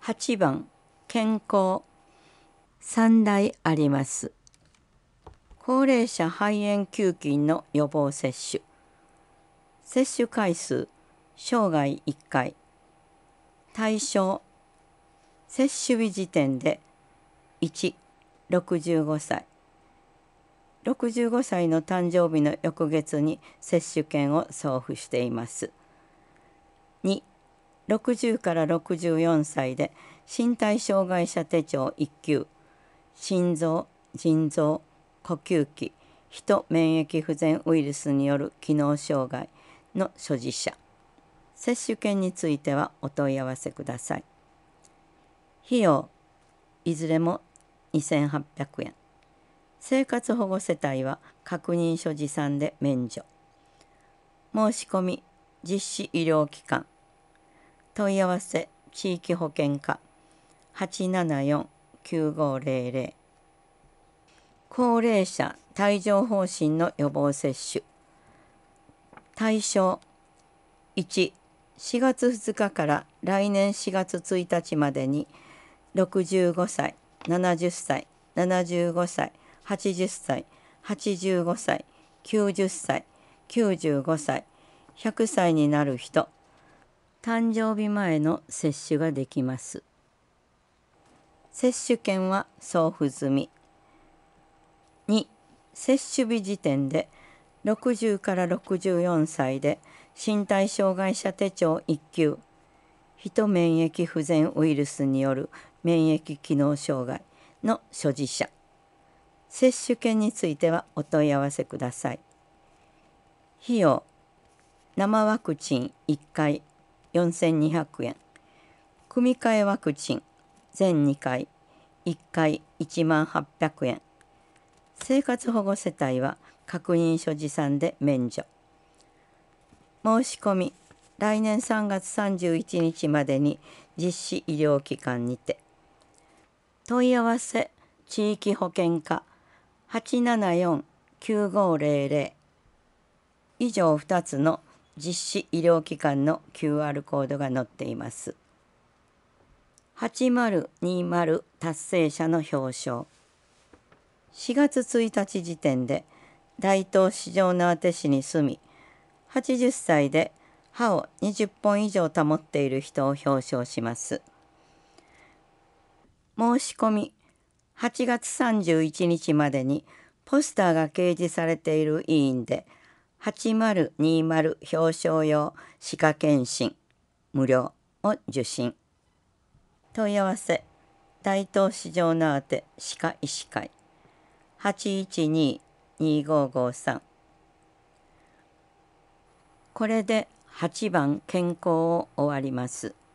8番健康3台あります。高齢者肺炎球菌の予防接種。接種回数生涯1回。対象接種日時点で1、65歳。65歳の誕生日の翌月に接種券を送付しています。2、60から64歳で身体障害者手帳1級、心臓、腎臓、呼吸器、ヒト免疫不全ウイルスによる機能障害の所持者。接種券についてはお問い合わせください。費用、いずれも2800円。生活保護世帯は確認書持参で免除。申し込み、実施医療機関。問い合わせ、地域保険課 874-9500。高齢者帯状疱疹の予防接種。対象1、4月2日から来年4月1日までに65歳、70歳、75歳、80歳、85歳、90歳、95歳、100歳になる人、誕生日前の接種ができます。接種券は送付済み。2、接種日時点で60から64歳で身体障害者手帳1級、ヒト免疫不全ウイルスによる免疫機能障害の所持者。接種券についてはお問い合わせください。費用、生ワクチン1回4200円。組み換えワクチン全2回1回10800円。生活保護世帯は確認書持参で免除。申し込み、来年3月31日までに実施医療機関にて。問い合わせ、地域保険課 874-9500。以上2つの実施医療機関の QR コードが載っています。8020達成者の表彰。4月1日時点で大東市場縄手市に住み、80歳で歯を20本以上保っている人を表彰します。申し込み、8月31日までにポスターが掲示されている委員で8020表彰用歯科検診無料を受診。問い合わせ、大東市場縄手歯科医師会 812-2553。これで8番健康を終わります。